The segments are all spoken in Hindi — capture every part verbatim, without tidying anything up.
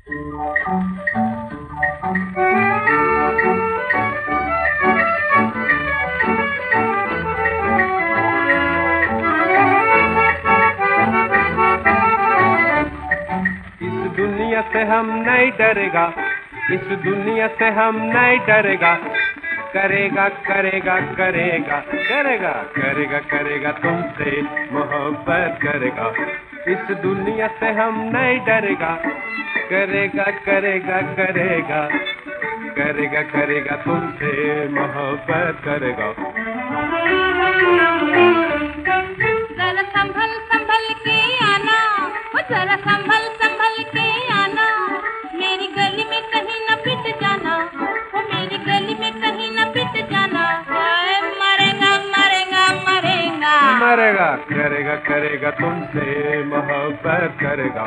दुनिया से हम नहीं डरेगा, इस दुनिया से हम नहीं डरेगा, करेगा करेगा करेगा करेगा करेगा करेगा तुमसे मोहब्बत करेगा। इस दुनिया से हम नहीं डरेगा, करेगा करेगा करेगा करेगा करेगा तुमसे मोहब्बत करेगा। जरा संभल संभल के आना, जरा संभल संभल के आना, मेरी गली में कहीं न पिट जाना, वो मेरी गली में कहीं न पिट जाना। मरेगा मरेगा मरेगा मरेगा करेगा करेगा तुमसे मोहब्बत करेगा।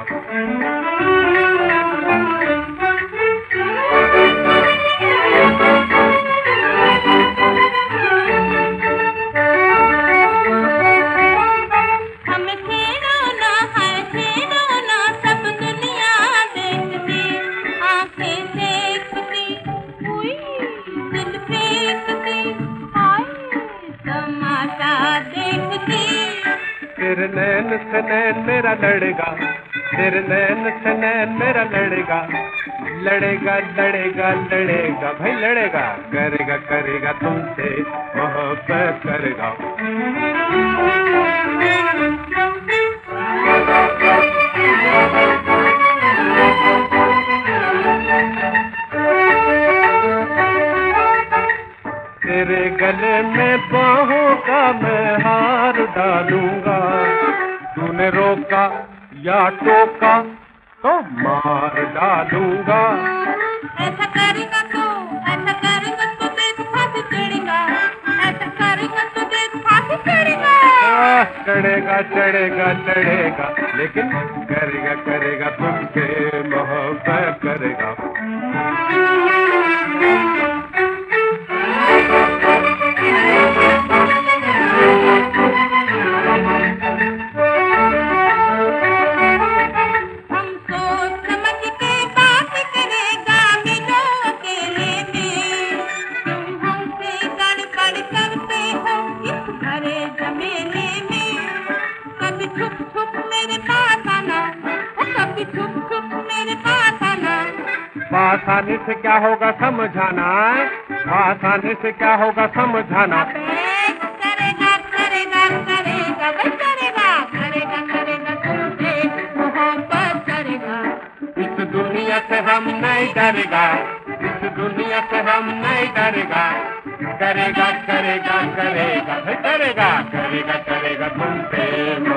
तेरे नैन से नैन मेरा लड़ेगा, तेरे नैन से नैन मेरा लड़ेगा, लड़ेगा लड़ेगा लड़ेगा भाई लड़ेगा, करेगा करेगा तुमसे मोहब्बत करेगा। तेरे गले में बाहों का मैं हार डालूंगा, तूने रोका या टोका तो मार डालूंगा। ऐसा करेगा तो ऐसा करेगा तो देख फांसी चढ़ेगा, ऐसा करेगा तो देख फांसी चढ़ेगा। चढ़ेगा चढ़ेगा चढ़ेगा लेकिन करेगा करेगा तुमसे मोहब्बत करेगा। आसानी से क्या होगा समझाना, आसानी से क्या होगा समझाना। करेगा करेगा करेगा करेगा करेगा करेगा तुमसे मोहब्बत करेगा। इस दुनिया से हम नहीं डरेगा, इस दुनिया से हम नहीं डरेगा, करेगा करेगा करेगा करेगा करेगा करेगा तुमसे